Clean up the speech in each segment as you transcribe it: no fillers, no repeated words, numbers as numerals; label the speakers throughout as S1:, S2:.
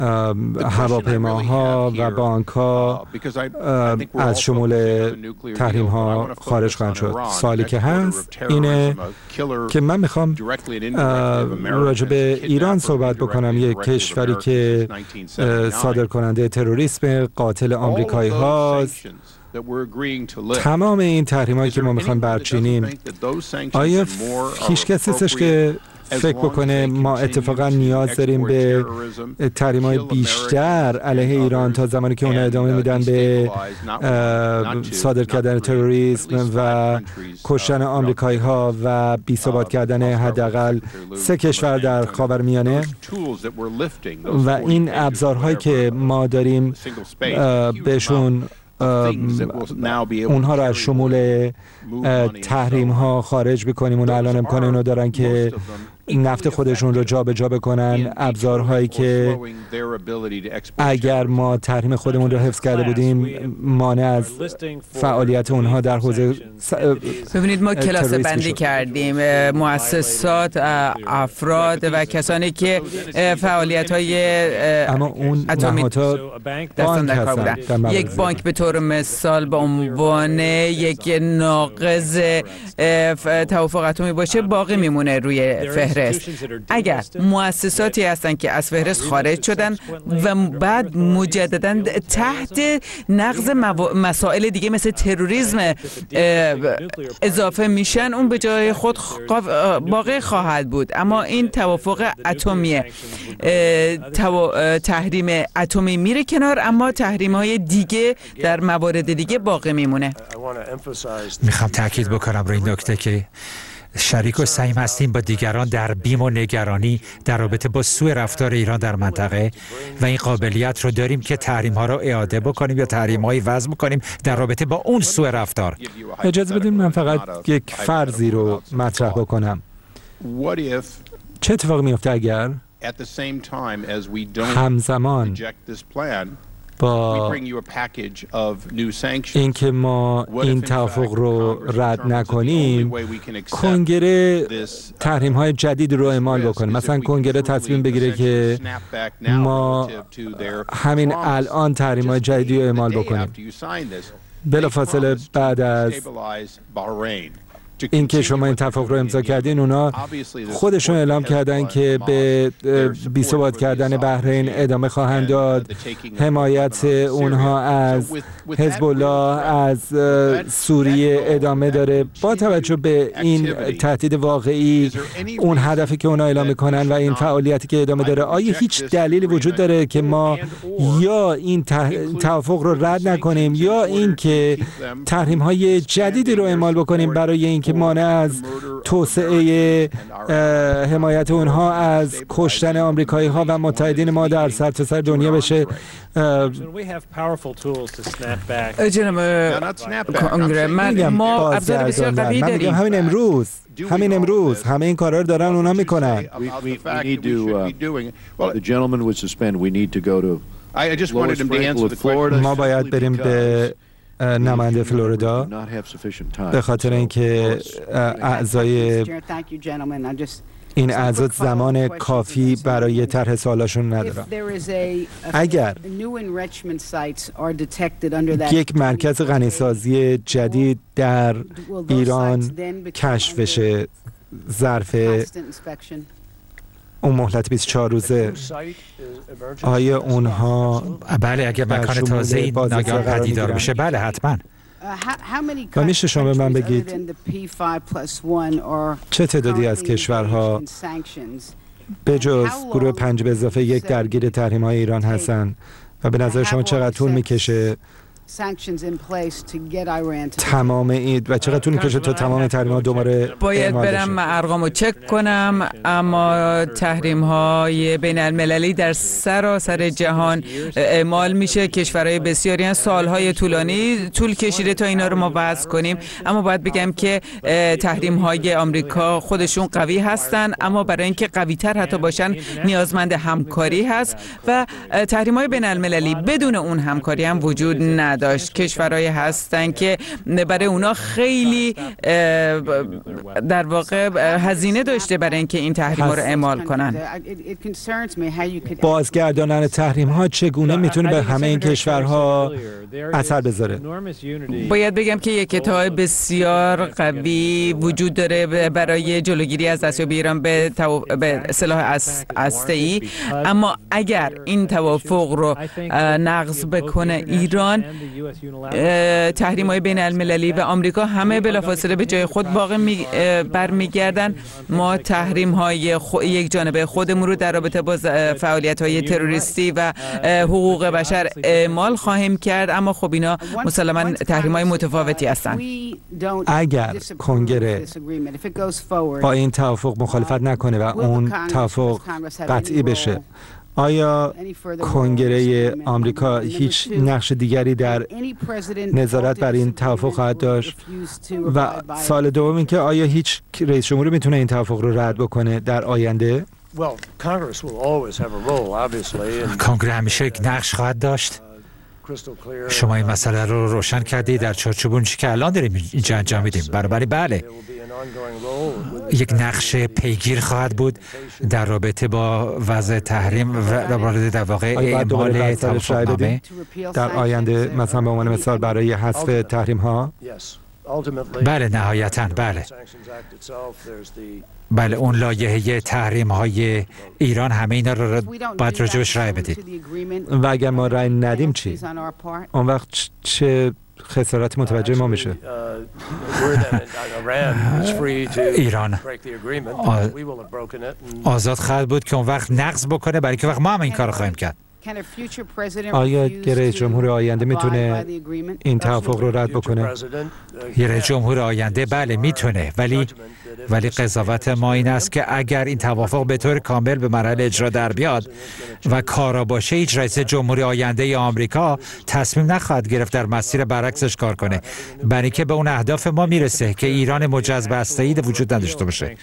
S1: هواپیماها و بانک‌ها از شمول تحریم‌ها خارج خواهند شد. سوالی که هست اینه که من میخوام راجع به ایران صحبت بکنم، یک کشوری که صادر کننده تروریسم، قاتل آمریکایی هاست. تمام این تحریم‌هایی که ما میخوایم برچینیم، آیا هیچ کسی هستش که فکر بکنه ما اتفاقا نیاز داریم به تحریم‌های بیشتر علیه ایران تا زمانی که اونا ادامه میدن به صادر کردن تروریسم و کشتن آمریکایی‌ها و بی‌ثبات کردن حداقل 3 کشور در خاورمیانه؟ و این ابزارهایی که ما داریم بهشون اونها را از شمول تحریم ها خارج بکنیم. اون الان امکان اینو دارن که نفت خودشون رو جابجا بکنن، ابزارهایی که اگر ما تحریم خودمون رو حفظ کرده بودیم مانع از فعالیت اونها در حوزه
S2: ببینید ما کلاسه بندی کردیم مؤسسات، افراد و کسانی که فعالیت های
S1: اما اون نهادها
S2: دستان در کار بودن. یک بانک به طور مثال به عنوان یک ناقض توافق اتمی باشه باقی میمونه روی فهرست. اگر مؤسساتی هستن که از فهرست خارج شدن و بعد مجددا تحت نقض مسائل دیگه مثل تروریسم اضافه میشن، اون به جای خود باقی خواهد بود. اما این توافق اتمی تحریم اتمی میره کنار، اما تحریم های دیگه در موارد دیگه باقی میمونه.
S3: میخوام تاکید بکنم روی این نکته که شریک و سهیم هستیم با دیگران در بیم و نگرانی در رابطه با سوء رفتار ایران در منطقه و این قابلیت رو داریم که تحریم ها رو اعاده بکنیم یا تحریم هایی وضع بکنیم در رابطه با اون سوء رفتار.
S1: اجازه بدین من فقط یک فرضی رو مطرح بکنم. چه اتفاقی میفته اگر همزمان با اینکه ما این توافق رو رد نکنیم، کنگره تحریم‌های جدید رو اعمال بکنه؟ مثلا کنگره تصمیم بگیره که ما همین الان تحریم‌های جدیدی رو اعمال بکنیم، بلافاصله بعد از این که شما این توافق رو امضا کردین، اونا خودشون اعلام کردن که به بی‌ثبات کردن بحرین ادامه خواهند داد، حمایت اونها از حزب الله از سوریه ادامه داره. با توجه به این تهدید واقعی، اون هدفی که اونا اعلام میکنن و این فعالیتی که ادامه داره، آیا هیچ دلیلی وجود داره که ما یا این توافق رو رد نکنیم یا این که تحریم های جدیدی رو اعمال بکنیم برای اینکه مانع از توسعه حمایت اونها از کشتن آمریکایی ها و متحدین ما در سرتاسر دنیا بشه؟
S2: ما ابزار بسیار قوی داریم.
S1: همین امروز همه این کارا رو دارن اونا میکنن. ما باید بریم به نماینده فلوریدا به خاطر اینکه این اعضا زمان کافی برای طرح سوالاشون ندارن. اگر یک مرکز غنیسازی جدید در ایران کشف بشه ظرف اون مهلت 24 روزه، آیا اونها
S3: بله اگر مکان تازه‌ای ناگهان پدیدار بشه بله حتما.
S1: و میشه شما به من بگید چه تعدادی از کشورها به جز گروه 5+1 درگیر تحریم‌های ایران هستن و به نظر شما چقدر طول میکشه تمام این و چقدر طول میکشه تا تمام تحریم‌ها دوباره
S2: باید برم ارقامو چک کنم، اما تحریم‌های بین المللی در سراسر جهان اعمال میشه. کشورهای بسیاری هستند، سالهای طول کشیده تا اینا رو ما وضع کنیم. اما باید بگم که تحریم‌های آمریکا خودشون قوی هستن، اما برای اینکه قوی‌تر حتی باشن نیازمند همکاری هست و تحریم‌های بین المللی بدون اون همکاری هم وجود نداره. داشت. کشورهایی هستن که برای اونا خیلی در واقع هزینه داشته برای اینکه این تحریم‌ها رو اعمال کنن.
S1: بازگرداندن تحریم‌ها چگونه میتونه به همه این کشورها اثر بذاره؟
S2: باید بگم که یک اتحاد بسیار قوی وجود داره برای جلوگیری از دستیابی ایران به سلاح هسته‌ای، اما اگر این توافق رو نقض بکنه ایران، تحریم‌های بین المللی و آمریکا همه بلافاصله به جای خود باقی برمیگردن. ما تحریم‌های یک جانبه خودمون رو در رابطه با فعالیت‌های تروریستی و حقوق بشر اعمال خواهیم کرد، اما خب اینا مسلماً تحریم‌های متفاوتی هستند.
S1: اگر کنگره با این توافق مخالفت نکنه و اون توافق قطعی بشه، آیا کنگره آمریکا هیچ نقش دیگری در نظارت بر این توافق خواهد داشت؟ و سوال دوم این که آیا هیچ رئیس جمهوری میتونه این توافق رو رد بکنه در آینده؟
S3: کنگره همیشه یک نقش خواهد داشت. شما این مسئله رو روشن کردید در چارچوب اون چیزی که الان داریم اینجا انجام میدیم. بنابراین بله، یک نقش پیگیر خواهد بود در رابطه با وضع تحریم و در واقع اعمال توافقنامه
S1: در آینده، مثلا به عنوان مثال برای حذف تحریم ها.
S3: بله نهایتاً بله اون لایحه تحریم های ایران، همه اینا رو باید راجبش رای بدید.
S1: و اگر ما رای ندیم چی؟ اون وقت چه خسارتی متوجه ما میشه؟
S3: ایران آزاد خواهد بود که اون وقت نقض بکنه، برای که وقت ما هم این کار رو خواهیم کرد.
S1: آیا رئیس جمهور آینده میتونه این توافق رو رد بکنه؟
S3: رئیس جمهور آینده بله میتونه، ولی قضاوت ما این است که اگر این توافق به طور کامل به مرحله اجرا در بیاد و کارا باشه، هیچ رئیس جمهور آینده آمریکا تصمیم نخواهد گرفت در مسیر برعکسش کار کنه، برای که به اون اهداف ما میرسه که ایران مجذب هسته‌ای وجود نداشته باشه.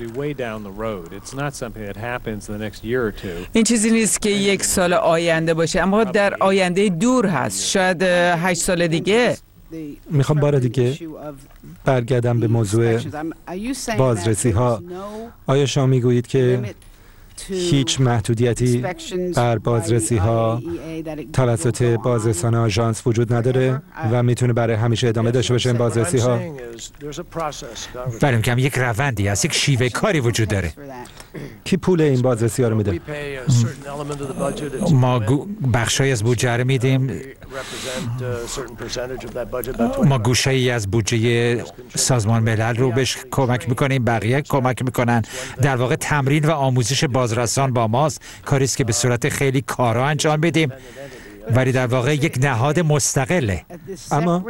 S2: این چیزی نیست که یک سال آینده باشه، اما در آینده دور هست، شاید 8 سال دیگه.
S1: میخوام بار دیگه برگردم به موضوع بازرسی ها. آیا شما میگویید که هیچ محدودیتی بر بازرسی ها توسط بازرسان آژانس وجود نداره و میتونه برای همیشه ادامه داشته باشه این بازرسی ها؟
S3: بله میگم یک روندی هست، یک شیوه کاری وجود داره.
S1: کی پول این بازرسی ها رو میده؟
S3: ما بخشای از بودجه رو میدیم. ما گوشه‌ای از بودجه سازمان ملل رو بهش کمک میکنیم، بقیه کمک میکنن. در واقع تمرین و آموزش بازرسان با ماست، کاری است که به صورت خیلی کارا انجام بدیم، ولی در واقع یک نهاد مستقله.
S1: اما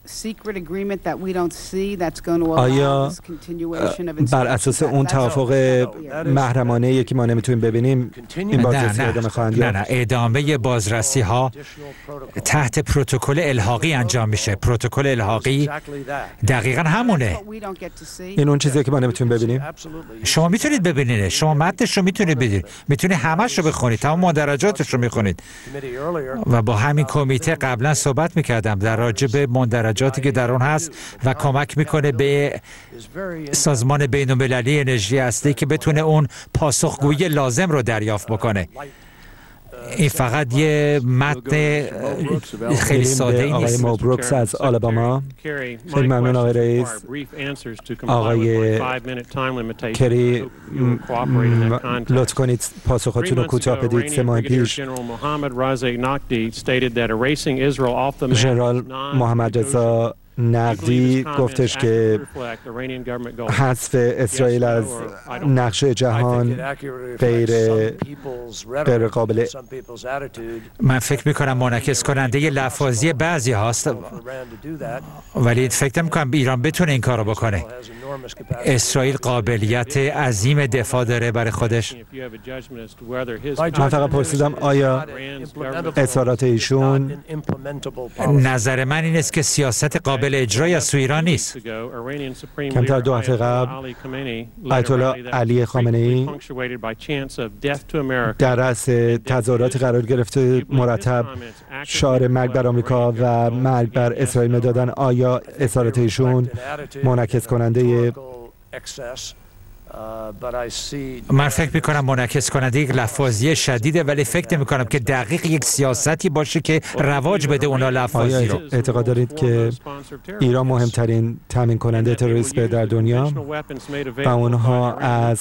S1: آیا بر اساس اون توافق محرمانه‌ای که ما نمیتونیم ببینیم این بازرسی ادامه خواهند
S3: یافت؟ نه ادامه بازرسی ها تحت پروتکل الحاقی انجام میشه. پروتکل الحاقی دقیقاً همونه.
S1: این اون چیزیه که ما نمیتونیم ببینیم.
S3: شما میتونید ببینید، شما متنش رو میتونید ببینید، میتونید همش رو بخونید، تمام مندرجاتش رو میخونید. و با همین کمیته قبلا صحبت میکردم در راجع به مندرجاتی که در اون هست و کمک میکنه به سازمان بین‌المللی انرژی هسته‌ای که بتونه اون پاسخگویی لازم رو دریافت بکنه. این فقط یه متن خیلی ساده ای نیست.
S1: آقای مبروکس از آلاباما. خیلی ممنون آقای رئیس. آقای کری لطف کنید پاسخاتون رو کوتاه بدید. 3 ماه پیش ژنرال محمد رضا نقدی گفتش که حذف اسرائیل از نقشه جهان غیر قابل.
S3: من فکر میکنم منعکس کننده ی لفاظی بعضی هاست، ولی فکر نمیکنم ایران بتونه این کارو بکنه. اسرائیل قابلیت عظیم دفاع داره برای خودش.
S1: من فقط پرسیدم آیا اظهارات ایشون،
S3: نظر من این است که سیاست قابل قابل اجرایی از تو ایران نیست.
S1: کمتر 2 هفته قبل آیت الله علی خامنه‌ای در رأس تظاهراتی قرار گرفته مرتب شعار مرگ بر آمریکا و مرگ بر اسرائیل میدادن. آیا اظهارات ایشون منعکس کننده
S3: من فکر میکنم منعکس کننده یک لفاظی شدیده، ولی فکر نمیکنم که دقیق یک سیاستی باشه که رواج بده اونا لفاظی رو.
S1: اعتقاد دارید که ایران مهمترین تامین کننده تروریسم در دنیا و اونها از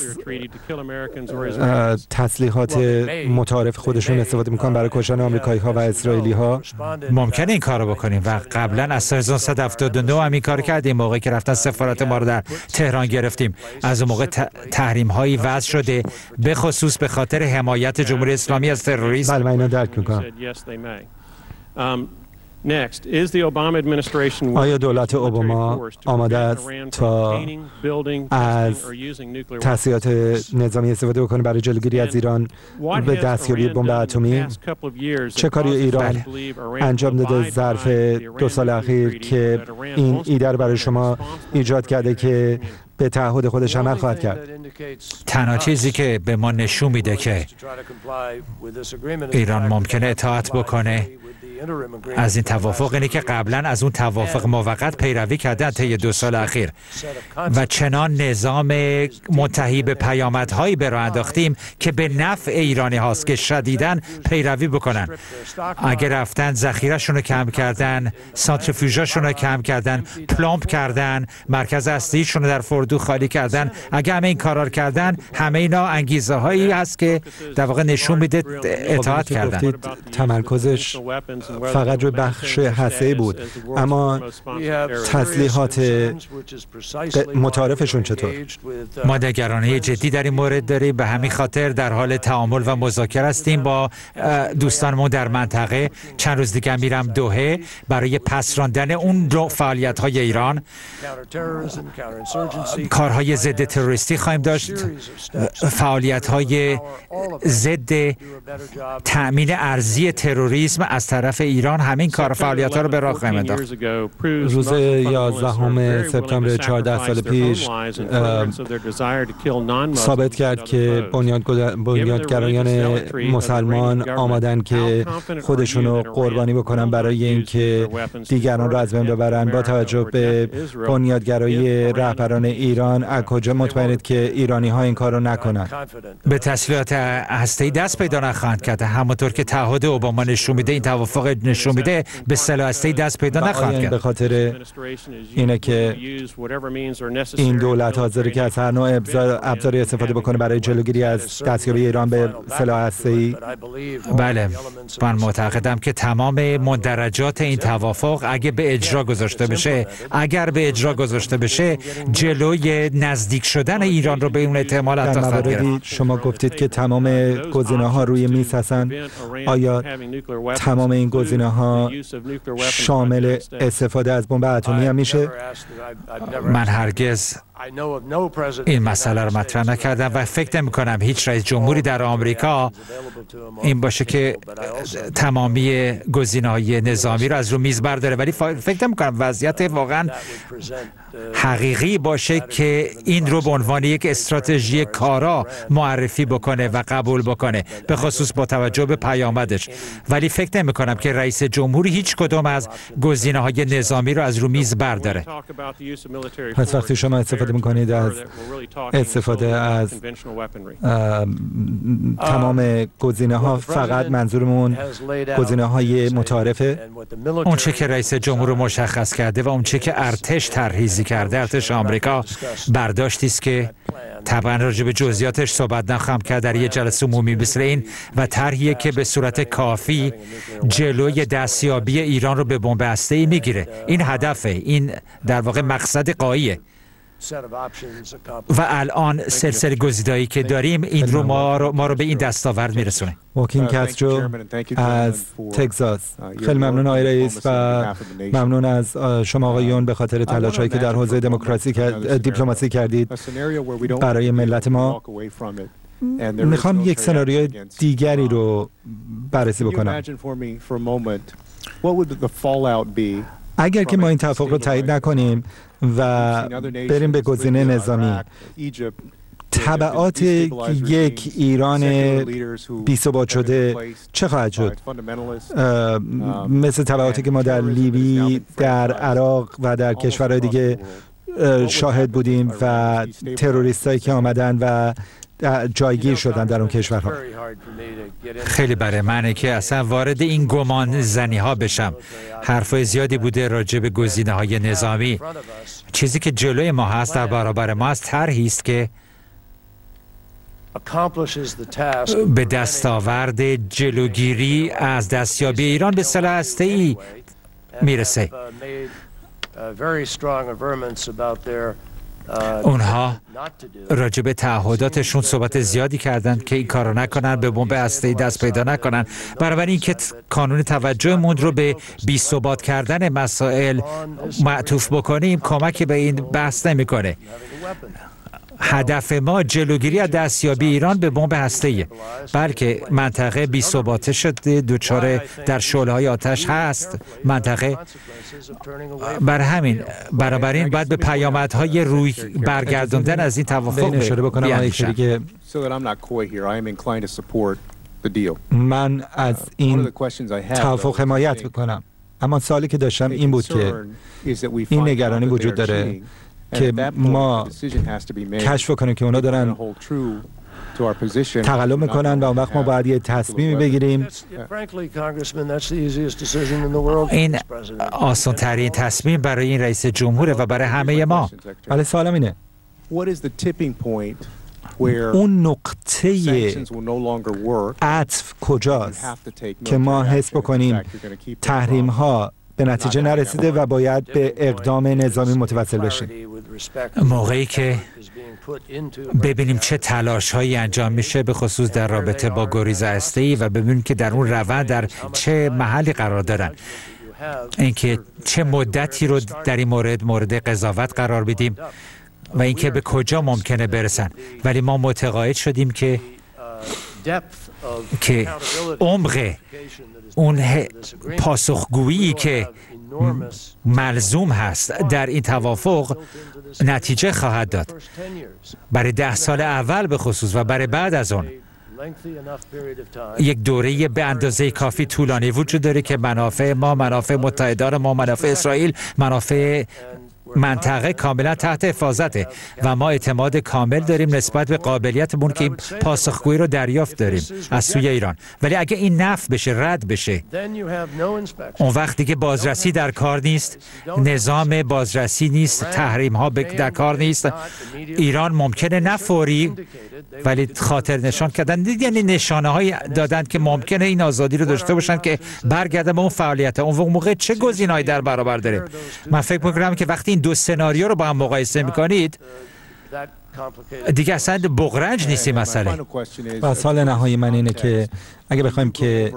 S1: تسلیحات متعارف خودشون استفاده میکنن برای کشتن آمریکایی ها و اسرائیلی ها؟
S3: ممکنه این کارو بکنیم و قبلا از سال 1979 هم این کار کردیم. موقعی که رفتن سفارت ما رو در تهران گرفتیم، از اون موقع تحریم هایی وضع شده به خصوص به خاطر حمایت جمهوری اسلامی از تروریسم.
S1: بله، من اینو درک میکنم. آیا دولت اوباما آماده است تا از تسلیحات نظامی استفاده بکنه برای جلوگیری از ایران به دستیابی بمب اتمی؟ چه کاری ایران انجام داده ظرف 2 سال اخیر که این ایده رو برای شما ایجاد کرده که به تعهد خودش عمل خواهد کرد؟
S3: تنها چیزی که به ما نشون میده که ایران ممکنه اطاعت بکنه از این توافق اینه که قبلا از اون توافق موقت پیروی کردن طی 2 سال اخیر و چنان نظام منتهی به پیامدهایی به راه انداختیم که به نفع ایرانی هاست که شدیداً پیروی بکنن. اگر رفتن ذخیره‌شون رو کم کردن، سانتریفیوژاشون رو کم کردن، پلامپ کردن، مرکز اصلیشون رو در فردو خالی کردن، اگر همه این کارا رو کردن، همه اینا انگیزه هایی هست که در واقع نشون میده اطاعت کردن.
S1: تمرکزش فقط روی بخش هسته‌ای بود، اما تسلیحات متعارفشون چطور؟
S3: ما نگرانی جدی در این مورد داریم، به همین خاطر در حال تعامل و مذاکره هستیم با دوستانمون در منطقه. چند روز دیگه میرم دوحه برای پس راندن اون نوع فعالیت‌های ایران. کارهای ضد تروریستی خواهیم داشت، فعالیت‌های ضد تأمین ارزی تروریسم از طرف ایران. همین کار فعالیت‌ها رو به راه خواهیم انداخت.
S1: روز 11 سپتامبر 14 سال پیش ثابت کرد که بنیادگرایان مسلمان آمادن که خودشونو قربانی بکنن برای اینکه دیگران رو از بین ببرن. با توجه به بنیادگرایی رهبران ایران، از کجا مطمئنید که ایرانی‌ها این کارو نکنن؟
S3: به تسلیحات هسته‌ای دست پیدا نخواهند کرد. همونطور که تعهد اوباما نشون میده، این توافق نشون میده، به سلاح هسته‌ای دست پیدا نخواهند کرد.
S1: به خاطر اینه که این دولت حاضره که از هر نوع ابزاری استفاده بکنه برای جلوگیری از دستیابی ایران به سلاح هسته‌ای؟
S3: بله، من معتقدم که تمام مندرجات این توافق اگر به اجرا گذاشته بشه جلوی نزدیک شدن ایران رو به اون احتمالات خواهد گرفت.
S1: شما گفتید که تمام گزینه‌ها روی میز هستن. آیا تمام این گزینه‌ها شامل استفاده از بمب اتمی هم میشه؟
S3: من هرگز این مسئله رو مطرح نکردم و فکر نمی‌کنم هیچ رئیس جمهوری در آمریکا این باشه که تمامی گزینه‌های نظامی رو از رو میز برداره، ولی فکر نمی‌کنم وضعیت واقعا حقیقی باشه که این رو به عنوان یک استراتژی کارا معرفی بکنه و قبول بکنه، به خصوص با توجه به پیامدش. ولی فکر نمی‌کنم که رئیس جمهوری هیچ کدوم از گزینه‌های نظامی رو از رو میز برداره.
S1: پس وقتی شما استفاده می‌کنید از تمام گزینه‌ها، فقط منظورمون گزینه‌های متعارفه؟
S3: اون چه که رئیس جمهور مشخص کرده و اون چه که ارتش ترهیزی کرده، ارتش آمریکا، برداشتی است که طبعا راجع به جزئیاتش صحبت نخواهم کرد در یه جلسه عمومی مثل این، و طرحیه که به صورت کافی جلوی دستیابی ایران رو به بمب هسته‌ای میگیره. این هدفه، این در واقع مقصد غاییه. و الان سلسله گزینه‌ای که داریم این رو ما رو به این دستاورد میرسونه.
S1: واکین کاسترو از تگزاس. خیلی ممنون آقای رئیس و ممنون از شما آقایون به خاطر تلاش‌هایی که در حوزه دیپلماسی کردید برای ملت ما. میخوام یک سناریوی دیگری رو بررسی بکنم. اگر که ما این توافق رو تایید نکنیم و بریم به گزینه نظامی، تبعات یک ایران بی‌ثبات شده چه خواهد شد؟ مثل تبعاتی که ما در لیبی، در عراق و در کشورهای دیگه شاهد بودیم و تروریستایی که آمدن و جایگیر شدن در اون کشورها.
S3: خیلی برای منه که اصلا وارد این گمان زنی ها بشم. حرفای زیادی بوده راجع به گزینه های نظامی. چیزی که جلوی ما هست، در برابر ما هست، طرحی است که به دستاورد جلوگیری از دستیابی ایران به سلاح هسته‌ای میرسه. اونها راجع به تعهداتشون صحبت زیادی کردند که این کارو نکنن، به بمب هسته‌ای دست پیدا نکنن. برابر اینکه کانون توجهمون رو به بی‌ثبات کردن مسائل معطوف بکنیم، کمکی به این بحث نمیکنه. هدف ما جلوگیری از دستیابی ایران به بمب هسته‌ای، بلکه منطقه بی‌ثبات شده، دچار در شعله‌های آتش هست منطقه. بنابراین باید به پیامدهای روی برگردوندن از این توافق اشاره بکنم.
S1: من از این توافق حمایت میکنم، اما سوالی که داشتم این بود که این نگرانی وجود داره که ما کشف کنیم که اونا دارن تقلب میکنن و اون وقت ما باید یه تصمیمی بگیریم.
S3: این آسان ترین تصمیم برای این رئیس جمهوره و برای همه ما.
S1: ولی سوالم اینه، اون نقطه عطف کجاست که ما حس بکنیم تحریم ها به نتیجه نرسیده و باید به اقدام نظامی متوسل بشیم؟
S3: موقعی که ببینیم چه تلاش هایی انجام میشه به خصوص در رابطه با گریز هسته‌ای و ببینیم که در اون روند در چه محلی قرار دارن، اینکه چه مدتی رو در این مورد قضاوت قرار بدیم و اینکه به کجا ممکنه برسن. ولی ما متقاعد شدیم که عمق اون پاسخگویی که ملزوم هست در این توافق نتیجه خواهد داد برای 10 سال اول به خصوص و برای بعد از اون. یک دوره به اندازه کافی طولانی وجود داره که منافع ما، منافع متحدان ما، منافع اسرائیل، منافع منطقه کاملا تحت حفاظته و ما اعتماد کامل داریم نسبت به قابلیتمون که این پاسخگویی رو دریافت داریم از سوی ایران. ولی اگه این نفی بشه، رد بشه، اون وقت دیگه بازرسی در کار نیست، نظام بازرسی نیست، تحریم ها در کار نیست. ایران ممکنه نه فوری ولی خاطر نشان کردن، یعنی نشانه هایی دادن که ممکنه این آزادی رو داشته باشن که برگردن به اون فعالیت. اون موقع چه گزینه‌ای در برابر داره؟ من فکر می‌کنم که وقتی این دو سناریو رو با هم مقایسه می‌کنید دیگه اصلا بغرنج نیست این مسئله.
S1: و سوال نهایی من اینه که اگه بخوایم که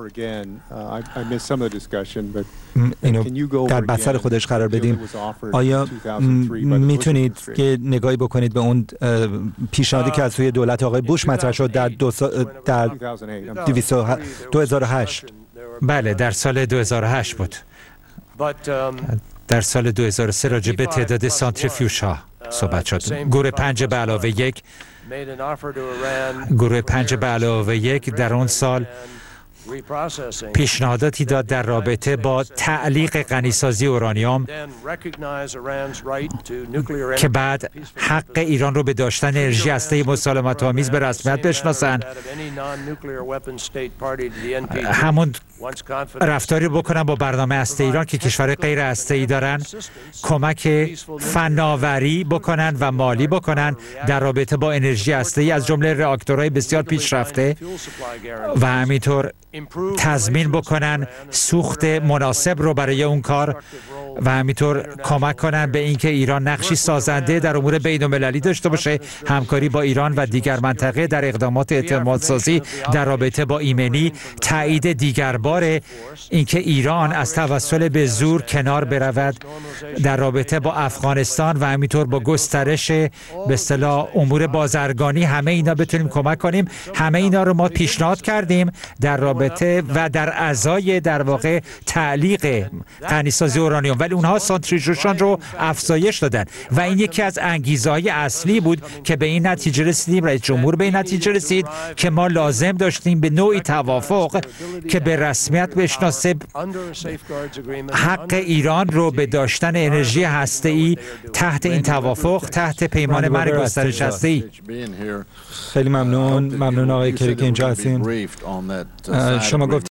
S1: اینو در بستر خودش قرار بدیم، آیا میتونید که نگاهی بکنید به اون پیشنهادی که از سوی دولت آقای بوش مطرح شد در 2008؟
S3: بله، در سال 2008 بود. در سال 2003 راجع به تعداد سانتریفیوژ ها صحبت شد. گروه 5+1 در اون سال پیشنهاداتی داد در رابطه با تعلیق غنیسازی اورانیوم که بعد حق ایران رو به داشتن انرژی هسته‌ای مسالمت‌آمیز به رسمیت بشناسن، همون رفتاری بکنن با برنامه هسته ایران که کشورهای غیر هسته‌ای دارن، کمک فناوری بکنن و مالی بکنن در رابطه با انرژی هسته‌ای از جمله راکتورهای بسیار پیشرفته و همینطور تضمین بکنن سوخت مناسب رو برای اون کار و همینطور کمک کنن به اینکه ایران نقشی سازنده در امور بین‌المللی داشته باشه، همکاری با ایران و دیگر منطقه در اقدامات اعتمادسازی در رابطه با ایمنی، تایید دیگر بار اینکه ایران از توسل به زور کنار برود در رابطه با افغانستان و همینطور با گسترش به اصطلاح امور بازرگانی. همه اینا بتونیم کمک کنیم. همه اینا رو ما پیشنهاد کردیم در رابطه و در ازای در واقع تعلیق غنیسازی اورانیوم. ولی ولی اونها سانتریفیوژشون رو افزایش دادن و این یکی از انگیزه‌های اصلی بود که به این نتیجه رسیدیم. رئیس جمهور به این نتیجه رسید که ما لازم داشتیم به نوعی توافق که به رسمیت بشناسه حق ایران رو به داشتن انرژی هسته‌ای تحت این توافق، تحت پیمان منع گسترش هسته‌ای.
S1: خیلی ممنون آقای کری که اینجا هستین. شما گفت